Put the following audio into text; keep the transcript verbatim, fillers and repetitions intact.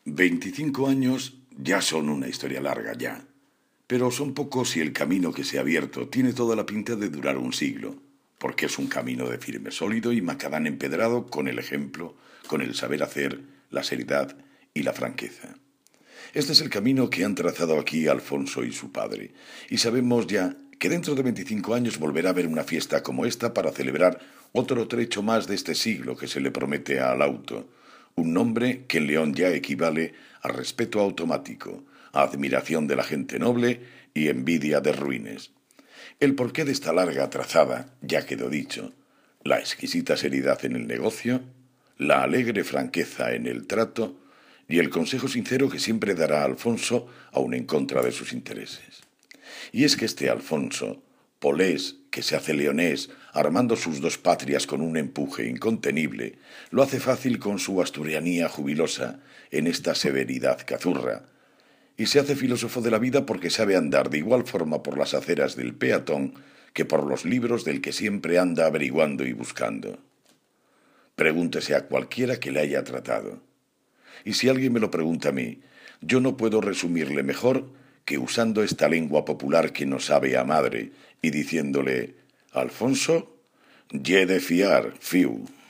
Veinticinco años ya son una historia larga ya, pero son pocos y el camino que se ha abierto tiene toda la pinta de durar un siglo, porque es un camino de firme sólido y macadán empedrado con el ejemplo, con el saber hacer, la seriedad y la franqueza. Este es el camino que han trazado aquí Alfonso y su padre, y sabemos ya que dentro de veinticinco años volverá a haber una fiesta como esta para celebrar otro trecho más de este siglo que se le promete al auto, un nombre que en León ya equivale a respeto automático, a admiración de la gente noble y envidia de ruines. El porqué de esta larga trazada ya quedó dicho: la exquisita seriedad en el negocio, la alegre franqueza en el trato y el consejo sincero que siempre dará Alfonso aun en contra de sus intereses. Y es que este Alfonso, polés, que se hace leonés, armando sus dos patrias con un empuje incontenible, lo hace fácil con su asturianía jubilosa en esta severidad cazurra, y se hace filósofo de la vida porque sabe andar de igual forma por las aceras del peatón que por los libros del que siempre anda averiguando y buscando. Pregúntese a cualquiera que le haya tratado. Y si alguien me lo pregunta a mí, yo no puedo resumirle mejor que usando esta lengua popular que no sabe a madre y diciéndole: Alfonso, ye de fiar, fiu.